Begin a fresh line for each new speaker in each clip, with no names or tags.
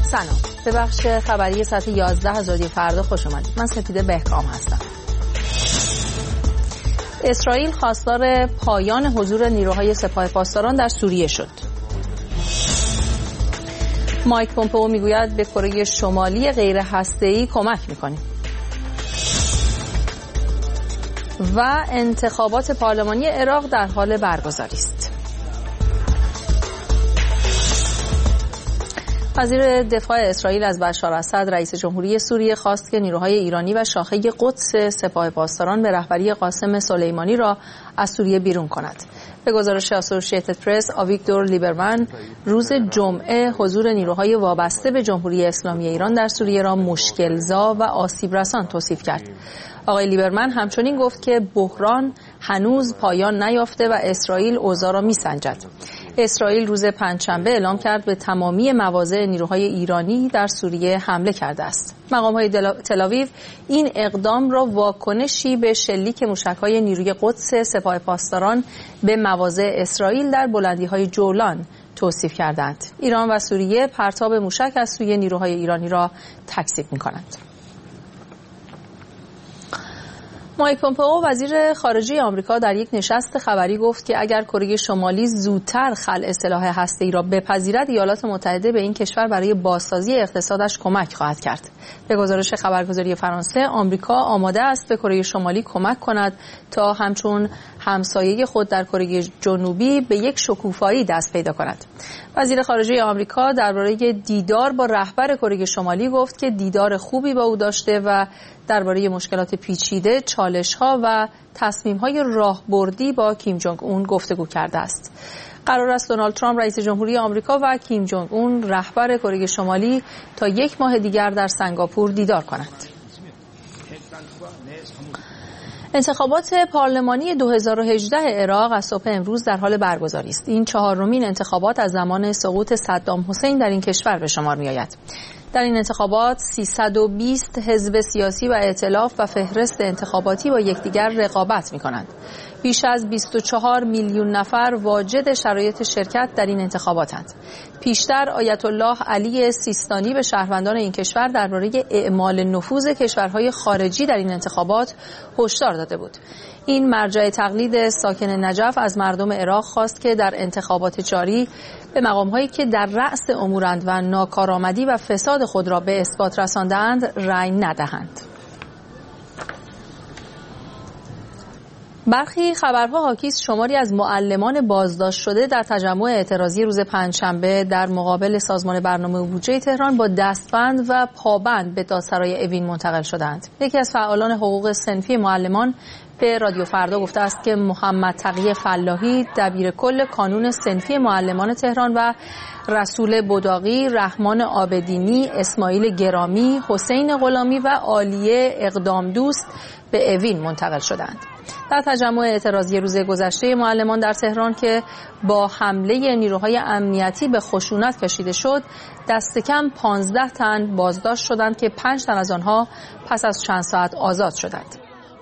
سلام، به بخش خبری ساعت 11 از رادیو فردا خوش آمدید. من سپیده بهکام هستم. اسرائیل خواستار پایان حضور نیروهای سپاه پاسداران در سوریه شد. مایک پومپئو میگوید به کره شمالی غیر هسته‌ای کمک می‌کنیم. و انتخابات پارلمانی عراق در حال برگزاری است. وزیر دفاع اسرائیل از بشار اسد رئیس جمهوری سوریه خواست که نیروهای ایرانی و شاخه قدس سپاه پاسداران به رهبری قاسم سلیمانی را از سوریه بیرون کند. به گزارش اسوسییتد پرس، آویگدور لیبرمن روز جمعه حضور نیروهای وابسته به جمهوری اسلامی ایران در سوریه را مشکل‌زا و آسیب رسان توصیف کرد. آقای لیبرمن همچنین گفت که بحران هنوز پایان نیافته و اسرائیل اوضاع را می‌سنجد. اسرائیل روز پنجشنبه اعلام کرد به تمامی مواضع نیروهای ایرانی در سوریه حمله کرده است. مقام‌های تل‌آویو این اقدام را واکنشی به شلیک موشک‌های نیروی قدس سپاه پاسداران به مواضع اسرائیل در بلندی‌های جولان توصیف کردند. ایران و سوریه پرتاب موشک از سوی نیروهای ایرانی را تکذیب می‌کنند. مایک پومپئو وزیر خارجه آمریکا در یک نشست خبری گفت که اگر کره شمالی زودتر خلع سلاح هسته‌ای را بپذیرد، ایالات متحده به این کشور برای بازسازی اقتصادش کمک خواهد کرد. به گزارش خبرگزاری فرانسه، آمریکا آماده است به کره شمالی کمک کند تا همچون همسایه خود در کره جنوبی به یک شکوفایی دست پیدا کند. وزیر خارجه آمریکا درباره دیدار با رهبر کره شمالی گفت که دیدار خوبی با او داشته و درباره مشکلات پیچیده، چالش‌ها و تصمیم‌های راهبردی با کیم جونگ اون گفتگو کرده است. قرار است دونالد ترامپ رئیس جمهوری آمریکا و کیم جونگ اون رهبر کره شمالی تا یک ماه دیگر در سنگاپور دیدار کنند. انتخابات پارلمانی 2018 عراق از صبح امروز در حال برگزاری است. این چهارمین انتخابات از زمان سقوط صدام حسین در این کشور به شمار می‌آید. در این انتخابات 320 حزب سیاسی و ائتلاف و فهرست انتخاباتی با یکدیگر رقابت می‌کنند. بیش از 24 میلیون نفر واجد شرایط شرکت در این انتخاباتند. پیشتر آیت الله علی سیستانی به شهروندان این کشور درباره اعمال نفوذ کشورهای خارجی در این انتخابات هشدار داده بود. این مرجع تقلید ساکن نجف از مردم عراق خواست که در انتخابات جاری به مقام‌هایی که در رأس امورند و ناکارآمدی و فساد خود را به اثبات رسانده‌اند رأی ندهند. برخی خبرها حاکی است شماری از معلمان بازداشت شده در تجمع اعتراضی روز پنجشنبه در مقابل سازمان برنامه و بودجه تهران با دستبند و پابند به دادسرای اوین منتقل شدند. یکی از فعالان حقوق صنفی معلمان به رادیو فردا گفته است که محمد تقی فلاحی دبیر کل کانون صنفی معلمان تهران و رسول بداقی، رحمان آبدینی، اسماعیل گرامی، حسین غلامی و عالیه اقدام دوست به اوین منتقل شدند. در تجمع اعتراضی روز گذشته معلمان در تهران که با حمله نیروهای امنیتی به خشونت کشیده شد، دست کم 15 تن بازداشت شدند که 5 تن از آنها پس از چند ساعت آزاد شدند.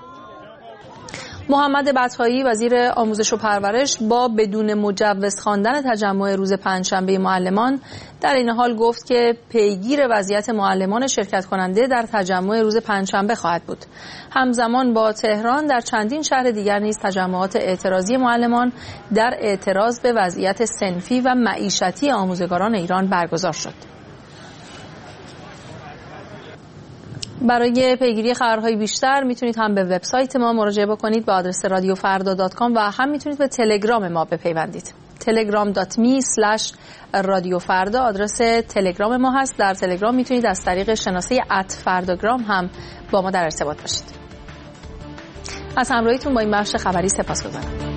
محمد بطحایی وزیر آموزش و پرورش با بدون مجوز خواندن تجمع روز پنجشنبه معلمان در این حال گفت که پیگیر وضعیت معلمان شرکت کننده در تجمع روز پنجشنبه خواهد بود. همزمان با تهران در چندین شهر دیگر نیز تجمعات اعتراضی معلمان در اعتراض به وضعیت صنفی و معیشتی آموزگاران ایران برگزار شد. برای پیگیری خبرهای بیشتر میتونید هم به وبسایت ما مراجعه بکنید با آدرس radiofarda.com و هم میتونید به تلگرام ما بپیوندید. telegram.me/radiofarda آدرس تلگرام ما هست. در تلگرام میتونید از طریق شناسه @فرداگرام هم با ما در ارتباط باشید. از همراهیتون با این بخش خبری سپاسگزارم.